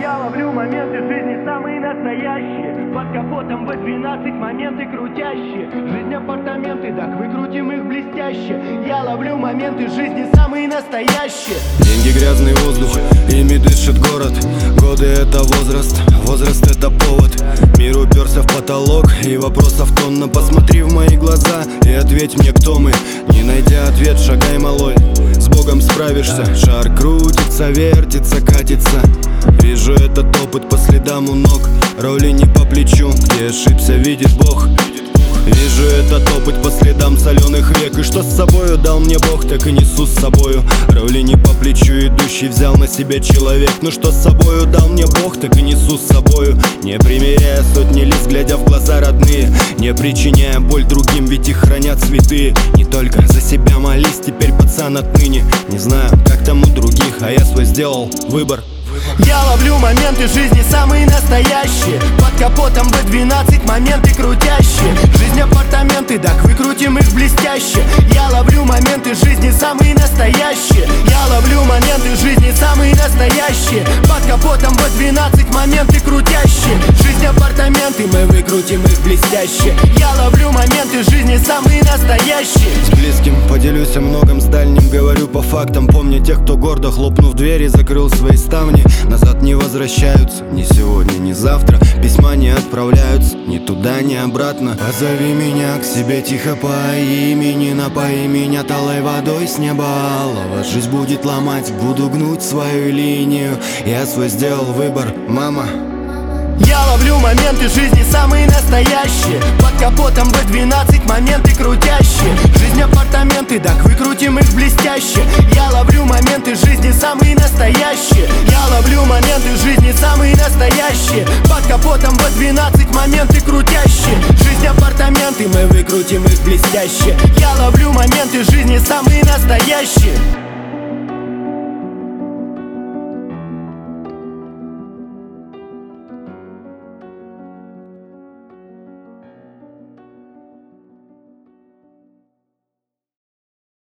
Я ловлю моменты жизни самые настоящие. Под капотом V12 моменты крутящие. Жизнь апартаменты, так выкрутим их блестяще. Я ловлю моменты жизни самые настоящие. Деньги, грязный воздух, ими дышит город. Годы — это возраст, возраст — это повод. Мир уперся в потолок, и вопросов тонна. Посмотри в мои глаза и ответь мне, кто мы. Не найдя ответ, шагай, малой, с Богом справишься. Шар крутится, вертится, катится. Вижу этот опыт по следам у ног. Роли не по плечу, где ошибся, видит Бог. Вижу этот опыт по следам соленых век. И что с собою дал мне Бог, так и несу с собою. Роли не по плечу, идущий взял на себя человек. Ну что с собою дал мне Бог, так и несу с собою. Не примеряя сотни лиц, глядя в глаза родные. Не причиняя боль другим, ведь их хранят святые. Не только за себя молись, теперь пацан отныне. Не знаю, как там у других, а я свой сделал выбор. Я ловлю моменты жизни самые настоящие. Под капотом V12 моменты крутящие. Жизнь апартаменты, так выкрутим их блестяще. Я ловлю моменты жизни самые настоящие. Я ловлю моменты жизни самые настоящие. Под капотом V12 моменты крутящие. Жизнь апартаменты, мы выкрутим их блестяще. Я ловлю моменты жизни самые настоящие. С близким поделюсь о многом, с дальним говорю по фактам. Помню тех, кто гордо, хлопнув двери, закрыл свои ставни. Назад не возвращаются, ни сегодня, ни завтра. Письма не отправляются, ни туда, ни обратно. Позови меня к себе тихо по имени. Напои меня талой водой с неба алого. Жизнь будет ломать, буду гнуть свою линию. Я свой сделал выбор, мама. Я ловлю моменты жизни самые настоящие. Под капотом V12 моменты крутящие. Жизнь апартаменты, так выкрутим их блестяще. Я ловлю моменты жизни самые настоящие. Я ловлю моменты жизни самые настоящие. Под капотом V12 моменты крутящие. Жизнь апартаменты, мы выкрутим их блестяще. Я ловлю моменты жизни самые настоящие.